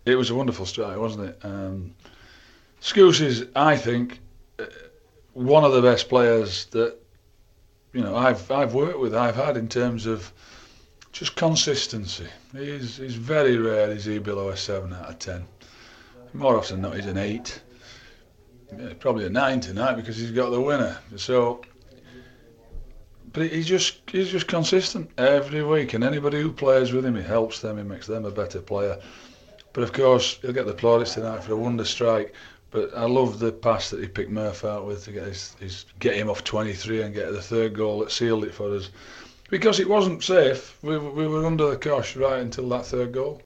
It was a wonderful strike, wasn't it? Scouse is, I think, one of the best players that I've worked with. I've had in terms of just consistency. He's very rare. Is he below a 7 out of 10? More often than not, he's an 8. Yeah, probably a 9 tonight because he's got the winner. So, but he's just consistent every week, and anybody who plays with him, he helps them. He makes them a better player. But of course, he'll get the plaudits tonight for a wonder strike. But I love the pass that he picked Murph out with to get him off 23 and get the third goal that sealed it for us. Because it wasn't safe. We were under the cosh right until that third goal.